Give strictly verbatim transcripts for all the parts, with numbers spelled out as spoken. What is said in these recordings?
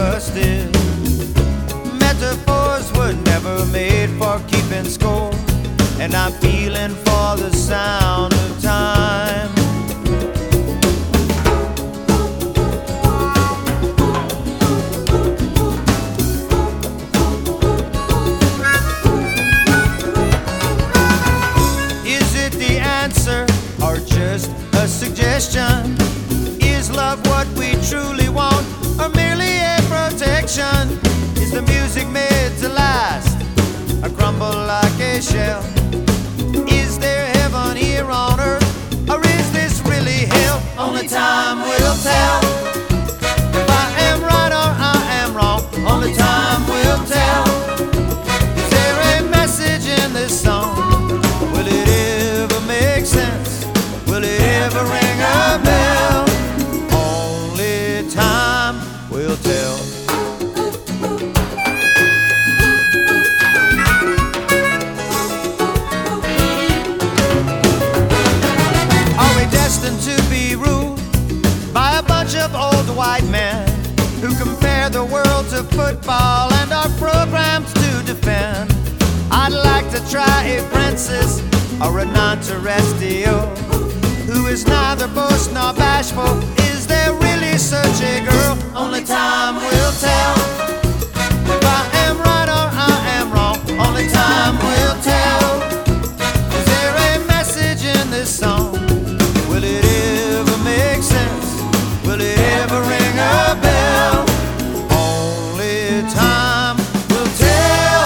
busted. Metaphors were never made for keeping score, and I'm feeling for the sound of time. Is it the answer or just a suggestion? Is love what we truly want, or merely a protection? Is the music made to last, or crumble like a shell? Is there heaven here on earth, or is this really hell? Only time will tell. If I am right or I am wrong, only time will tell. Is there a message in this song? Will it ever make sense? Will it ever ring a bell? Only time will tell. To be ruled by a bunch of old white men who compare the world to football and are programmed to defend. I'd like to try a princess or a non-terrestrial who is neither boast nor bashful. Is there really such a girl? Only time will tell. If I am right or I am wrong, only time will tell. Is there a message in this song? Will it ever make sense? Will it ever ring a bell? Only time will tell.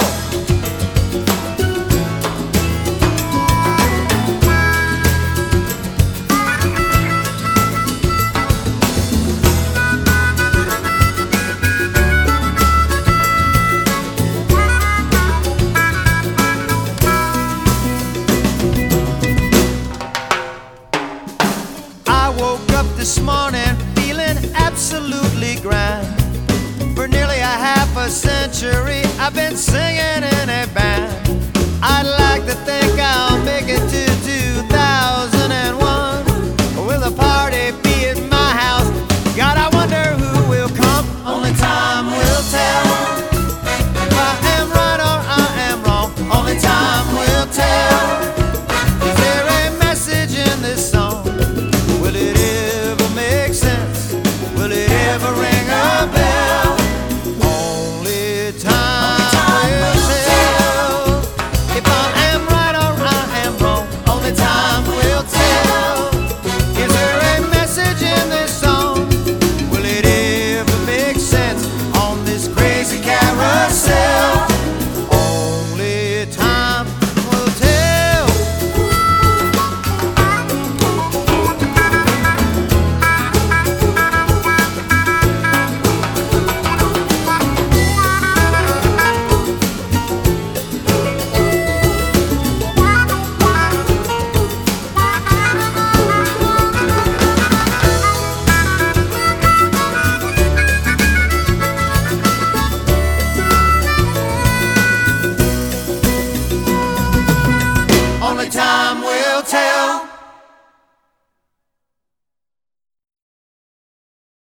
This morning feeling absolutely grand. For nearly a half a century I've been singing in a band. I'd like to think I'll make it to two thousand one. Will the party be at my house? God, I wonder who will come. Only time will tell. If I am right or I am wrong, only time will tell. Is there a message in this song? Will it ever make sense? Will it ever ring a bell? Only time will tell. If I am right or I am wrong, only time will tell. Is there a message in this song? Will it ever make sense on this crazy carousel? Only time will tell. Only time will tell.